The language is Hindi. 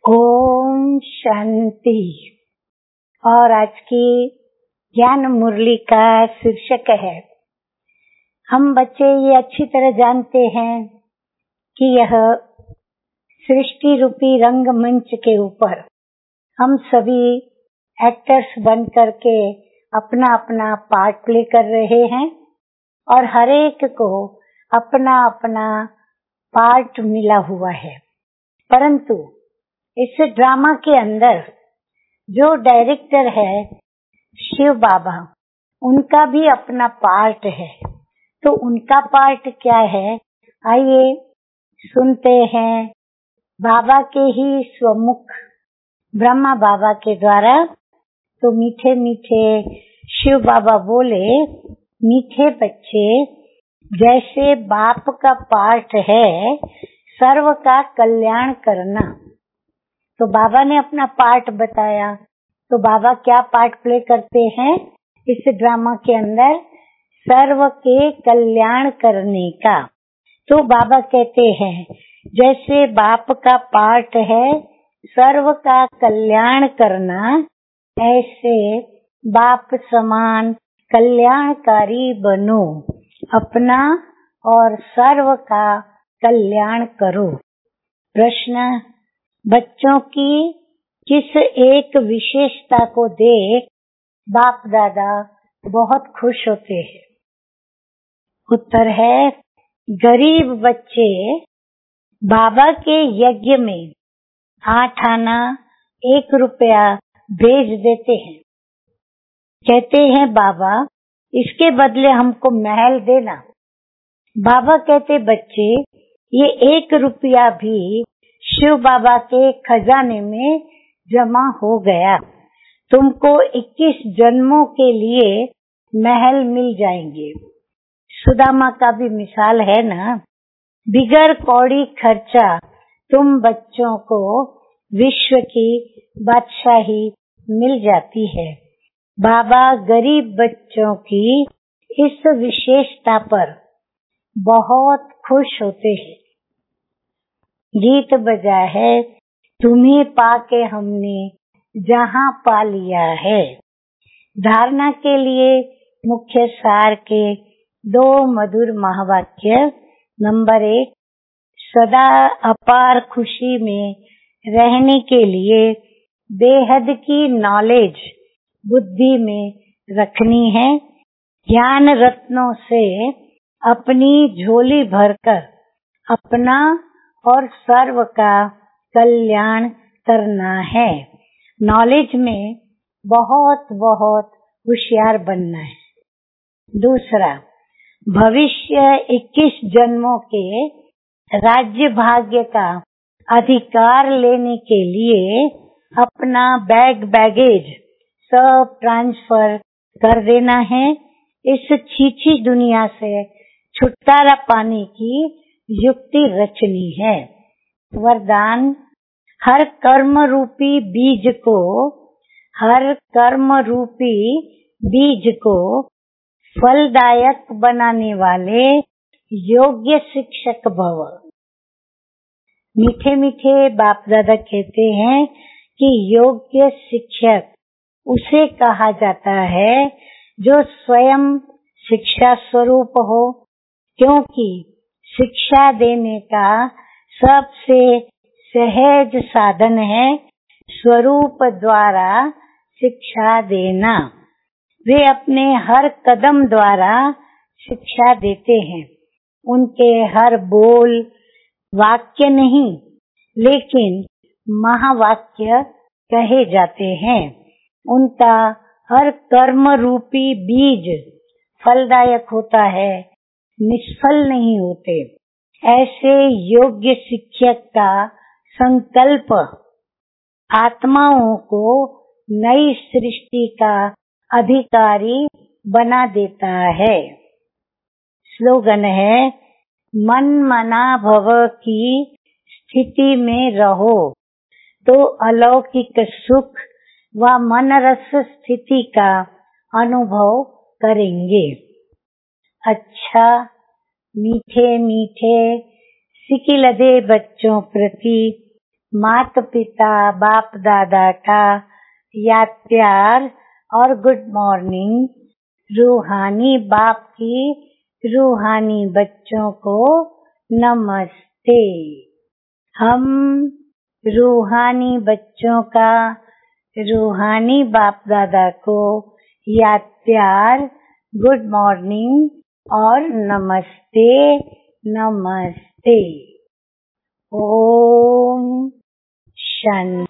ओम शांति। और आज की ज्ञान मुरली का शीर्षक है, हम बच्चे ये अच्छी तरह जानते हैं कि यह सृष्टि रूपी रंगमंच के ऊपर हम सभी एक्टर्स बन करके अपना अपना पार्ट प्ले कर रहे हैं और हर एक को अपना अपना पार्ट मिला हुआ है। परंतु इस ड्रामा के अंदर जो डायरेक्टर है शिव बाबा, उनका भी अपना पार्ट है। तो उनका पार्ट क्या है, आइए सुनते हैं बाबा के ही स्वमुख ब्रह्मा बाबा के द्वारा। तो मीठे मीठे शिव बाबा बोले, मीठे बच्चे, जैसे बाप का पार्ट है सर्व का कल्याण करना। तो बाबा ने अपना पार्ट बताया। तो बाबा क्या पार्ट प्ले करते हैं इस ड्रामा के अंदर, सर्व के कल्याण करने का। तो बाबा कहते हैं, जैसे बाप का पार्ट है सर्व का कल्याण करना, ऐसे बाप समान कल्याणकारी बनो, अपना और सर्व का कल्याण करो। प्रश्न, बच्चों की किस एक विशेषता को देख बाप दादा बहुत खुश होते हैं? उत्तर है, गरीब बच्चे बाबा के यज्ञ में 8 आना 1 रुपया भेज देते हैं। कहते हैं बाबा इसके बदले हमको महल देना। बाबा कहते, बच्चे ये 1 रुपया भी शिव बाबा के खजाने में जमा हो गया, तुमको 21 जन्मों के लिए महल मिल जाएंगे। सुदामा का भी मिसाल है ना, बिगर कौड़ी खर्चा तुम बच्चों को विश्व की बादशाही मिल जाती है। बाबा गरीब बच्चों की इस विशेषता पर बहुत खुश होते हैं। गीत बजा है, तुम्हें पाके हमने जहां पा लिया है। धारणा के लिए मुख्य सार के 2 मधुर महावाक्य। नंबर 1, सदा अपार खुशी में रहने के लिए बेहद की नॉलेज बुद्धि में रखनी है। ज्ञान रत्नों से अपनी झोली भरकर अपना और सर्व का कल्याण करना है। नॉलेज में बहुत बहुत होशियार बनना है। दूसरा, भविष्य 21 जन्मों के राज्य भाग्य का अधिकार लेने के लिए अपना बैगेज सब ट्रांसफर कर देना है। इस छीछी दुनिया से छुटकारा पाने की युक्ति रचनी है। वरदान, हर कर्म रूपी बीज को फलदायक बनाने वाले योग्य शिक्षक भव। मीठे मीठे बाप दादा कहते हैं कि योग्य शिक्षक उसे कहा जाता है जो स्वयं शिक्षा स्वरूप हो, क्योंकि शिक्षा देने का सबसे सहज साधन है स्वरूप द्वारा शिक्षा देना। वे अपने हर कदम द्वारा शिक्षा देते हैं। उनके हर बोल वाक्य नहीं लेकिन महावाक्य कहे जाते हैं। उनका हर कर्म रूपी बीज फलदायक होता है, निष्फल नहीं होते। ऐसे योग्य शिक्षक का संकल्प आत्माओं को नई सृष्टि का अधिकारी बना देता है। स्लोगन है, मन मना भव की स्थिति में रहो तो अलौकिक सुख व मन रस स्थिति का अनुभव करेंगे। अच्छा, मीठे मीठे सिकिलदे बच्चों प्रति माता पिता बाप दादा का याद प्यार और गुड मॉर्निंग रूहानी बाप की रूहानी बच्चों को नमस्ते। हम रूहानी बच्चों का रूहानी बाप दादा को याद प्यार गुड मॉर्निंग और नमस्ते नमस्ते। ओम शांति।